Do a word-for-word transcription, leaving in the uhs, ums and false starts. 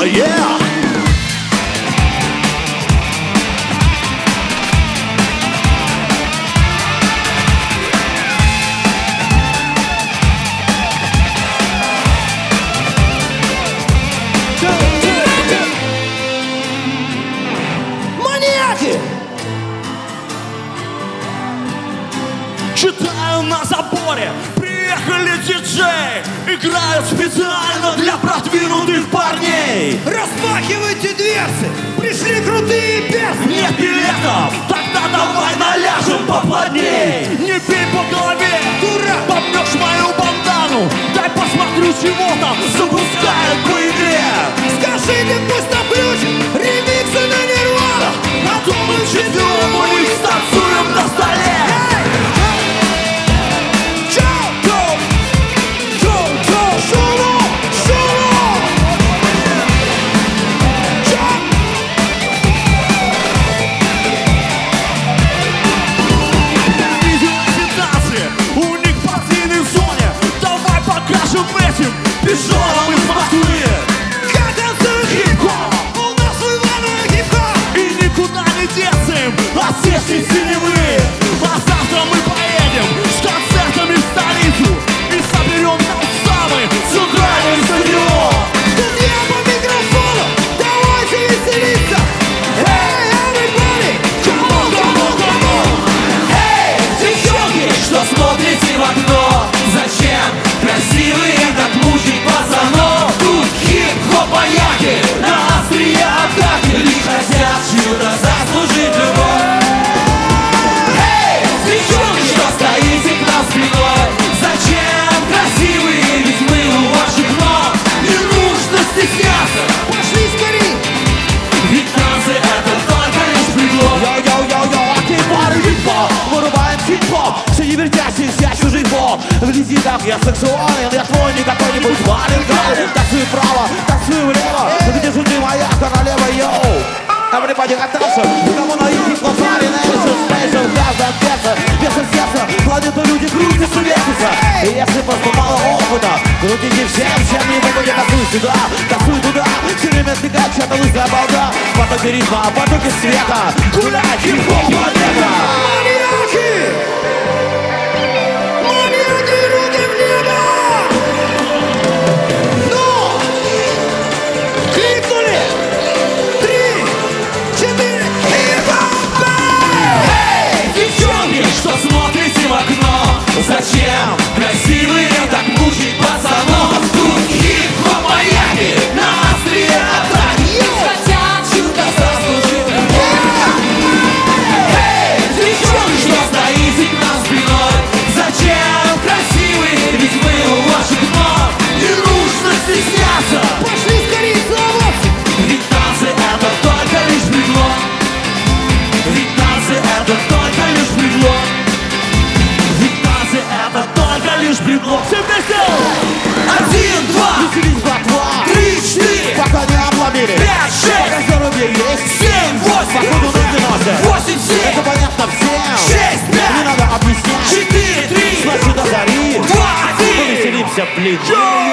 yeah! Маньяки! Читаю на заборе, приехали диджей, играют специально для продвинутых парней. Распахивайте дверцы, пришли крутые перцы. Нет билетов, тогда давай наляжем поплотней. Не бей по голове, Дурак! помнешь мою бандану, дай посмотрю, чего там запускают по игре. Скажите, пусть включит ремиксы на Нирвану. Потом мы четвером у них станцуем на столе. Пижоном из Москвы. Я танцую хип-хоп, у нас в Иваново хип-хоп. И никуда не деться им от здешней синевы. А завтра мы поедем с концертами в столицу и соберем там самый центральный стадион. Тут я по микрофону, давайте веселиться. Hey, everybody, Come on, come on, come on. Эй, девчонки, что смотрите в окно? Зачем красивые так мучить пацанов? Тут хип-хоп маньяки на острие атаки, лишь хотят чудо заслужить любовь. Эй, девчонки, что стоите к нам спиной? Зачем красивые, ведь мы у ваших ног. Не нужно стесняться, пошли скорей. ведь танцы это только лишь предлог. Йо-йо-йо-йо, окей, пары хип-хоп, вырубаем хип-хоп. Все не вертящийся чужих бог. Гляди, как я сексуален, я твой не какой-нибудь валенкай. Танцуй вправо, танцуй влево, где же ты моя королева, йоу. Everybody attention, кому на их хип-хоп Nation Special, каждая песня, песня сердца, планета люди крутятся, вертятся. И если просто мало опыта, крутите всем, чем не могу, я танцуй сюда, танцуй туда. Все время стыкать, чья-то лысая балда. Потоки ритма, потоки света, гуляй, хип-хоп планета. Маньяки! Маньяки, руки в небо! Ну! Кликнули! Три, четыре, хип-хоп! Эй, девчонки, что смотрите в окно? Зачем красивые так мучить пацанов? Тут хип-хоп маньяки на острие атаки, хотят чудо заслужить любовь. Эй, девчонки, что стоите к нам спиной? Зачем красивые, ведь мы у ваших ног. Не нужно стесняться, Пошли скорей целоваться! ведь танцы это только лишь предлог. Ведь танцы это только лишь предлог. Ведь танцы это только лишь предлог. Все вместе! Один, два, Веселись, братва! три, четыре, Пока не обломили! пять, Пока шесть, здоровье есть! семь, восемь, Походу на девяносто! восемь, семь, Это понятно всем! шесть, Не пять, надо объяснять! четыре, три, Значит, озари! два, один. Повеселимся, блин! Йоу!